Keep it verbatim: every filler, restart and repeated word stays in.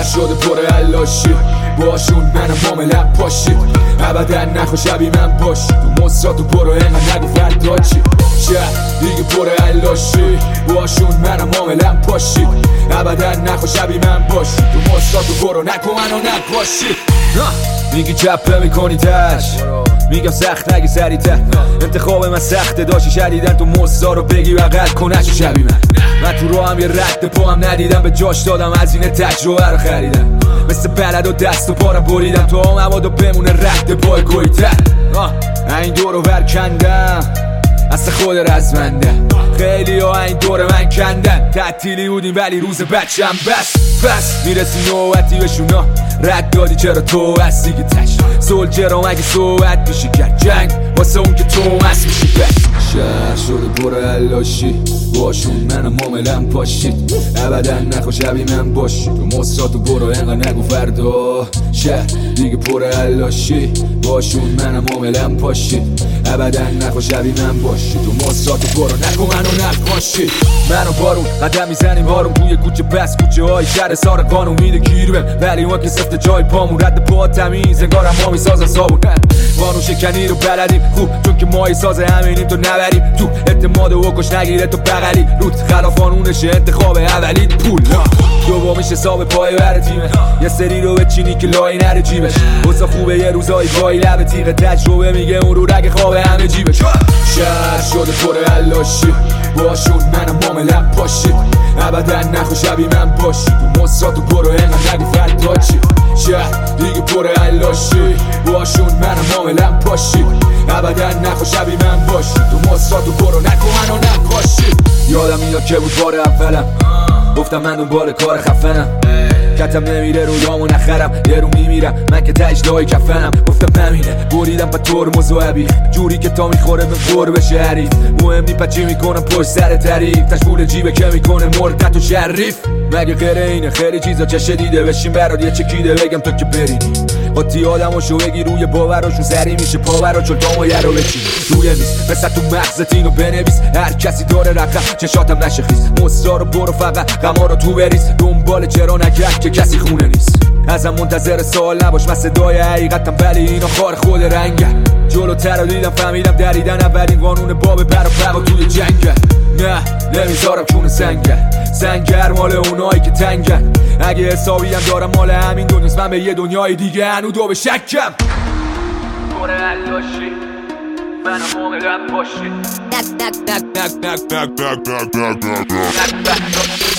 شده پر علاشی باشون منم معاملم پاشی ابدا نخوا شبیه من باشی تو مصراتو برو اینقدر نگو فردا چی شهر دیگه پر علاشی باشون منم معاملم پاشی ابدا نخوا شبیه من باشی تو مصراتو برو نکن منو نپاشی میگی چپه میکنی تش میگم سخت نگی سریعتر انتخاب من سخته داشتی شدیدن تو مصدا رو بگی بغل کنش شبیه من من تو رو هم یه رد پا هم ندیدم به جاش دادم از این تجربه رو خریدم مثل بلد و دست و پارم بریدم تو هم مبادا بمونه رد پای گویتر این دور رو برکندم اصلا خود رزمنده خیلی ها این دور من کندن تعطیلی بودیم ولی روز بچم بس بس میرسی نوبتی بهشونا رد دادی چرا تو هستی که تش سولجرام اگه صحبت میشی کرد جنگ واسه اون که تو مست میشی بس شهر شده پر علاشی باشون منم معاملم پاشید ابدا نخوا شبیه من باشی تو مصراتو برو اینقدر نگو فردا شهر دیگه پر علاشی باشون منم معاملم پاشید ابدا نخوا شبیه من باشی تو مصراتو برو نکن منو نپاشی منو بارون قدم میزنیم بارون توی کوچه بس کوچه های شهر سار قانون میده گیر بهم ولی اون که سفت جای پامون رد پا تمیز انگارم ما میسازن صابون قانون شکنی رو بلدیم خوب چون که ما ساز همینیم تو نبریم تو اعتماد و کش نگیره تو بغلی روت خلاف قانونشه انتخاب اولی پول دومیش حساب پای بر تیمه یه سری رو بچینی که لای نره جیبش واسه خوبه یه روزایی گاهی لب تیغ تجربه میگه اون رو رگ خواب همه جیبش شهر شده پر علاشی باشون منم معاملم پاشی ابدا نخوا شبیه من باشی تو مصراتو برو اینقدر نگو فردا چی شهر دیگه پر علاشی باشون منم معاملم پاشی ابدا نخوا شبیه من باشی تو مصراتو برو نکن منو نپاشی یادم میاد که بود بار اولم گفتم من دنبال کار خفنم کتم نمیره رویامو نخرم یه رو میمیرم من که تجدهای کفنم گفتم همینه بریدم با ترمز و عبیخ جوری که تا میخوره به خور بشه حریف مهم نی پچی میکنم پشت سر تعریف تشبول جیبه که میکنه مردت و شریف مگه غیر اینه خیلی چیزا چشه دیده بشین برات یه چکیده بگم تو که برینی قاطی آدماشو بگی روی باوراشون سری میشه پاورا چون تا مایه رو بچینی روی میز مثل تو مغزت اینو بنویس هر کسی داره رقم چشاتم نشه خیز مصرا رو برو فقط غما رو تو بریز دنبال چرا نگرد که کسی خونه نیست ازم منتظر سوال نباش من صدای حقیقتم ولی اینا خار خود رنگن جلوتر رو دیدم فهمیدم دریدن اولین قانون باب بر و بقا توی جنگن نه نمیذارم کون سنگر سنگر مال اونایی که تنگن اگه حسابی هم دارم مال همین دنیاست من به یه دنیای دیگه هنو دو به شکم پر علاشی منم معاملم پاشی